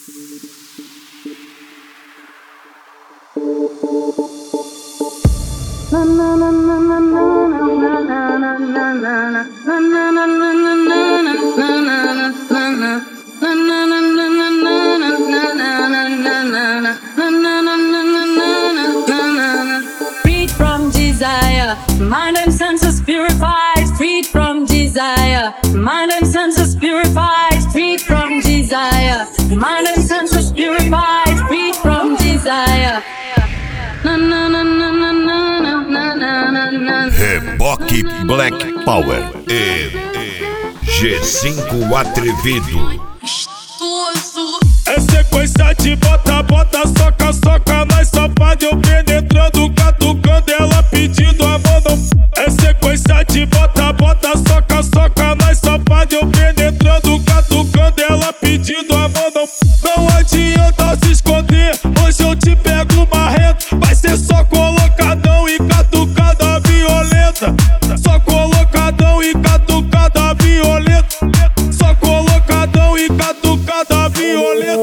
Freed from desire, mind and senses purified. Freed from desire, mind and senses purified. Freed from desire, mind and senses purified. Freed from desire. Reboque Black Power e G5 Atrevido. É sequência de bota, bota, soca, soca. Nós só pode eu penetrando, catucando, ela pedindo a mão não. É sequência de bota, bota, soca, soca. Nós só pode eu penetrando, catucando, ela pedindo a mão não. Não adianta se esconder, hoje eu te pego marrento. Vai ser só colocadão e catucada violenta. Só colocadão e catucada violenta. Só colocadão e catucada violenta.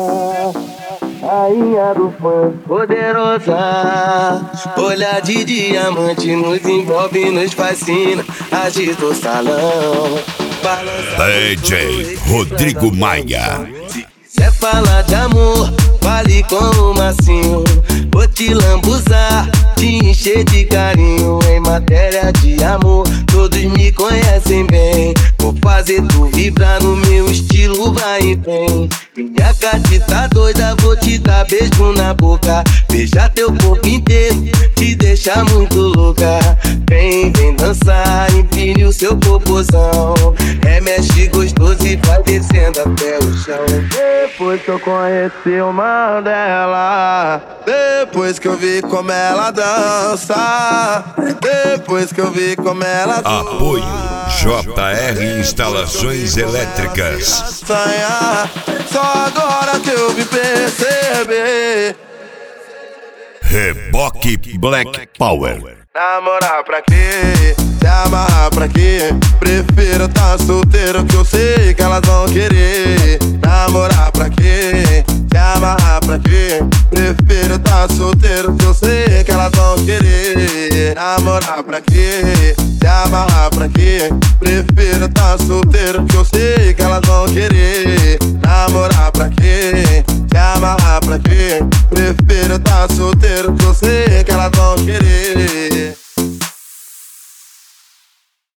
Rainha do funk, poderosa, olhar de diamante nos envolve, nos fascina, agita o salão, DJ Rodrigo Maia. Se é falar de amor, fale com o macinho. Vou te lambuzar, te encher de carinho. Em matéria de amor, todos me conhecem bem. Vou fazer tu vibrar no meu estilo, vai e vem. Minha gatita doida, vou te dar beijo na boca. Beijar teu corpo inteiro, te deixar muito louca. Vem, vem dançar, empine o seu popozão. Remexe gostoso e vai descendo até o chão. Depois que eu conheci o Mandela, depois que eu vi como ela dança, depois que eu vi como ela dança. Apoio JR Instalações Elétricas. Só agora que eu me perceber. Reboque Black Power. Namorar pra quê? Se amarrar pra quê? Prefiro tá solteiro que eu sei que elas vão querer. Namorar pra quê? Se amarrar pra quê? Prefiro tá solteiro que eu sei que elas vão querer. Namorar pra quê? Se amarrar pra quê? Prefiro tá solteiro que eu sei que elas vão querer. Namorar pra quê? Se amarrar pra quê? Prefiro tá solteiro que eu sei que elas vão querer.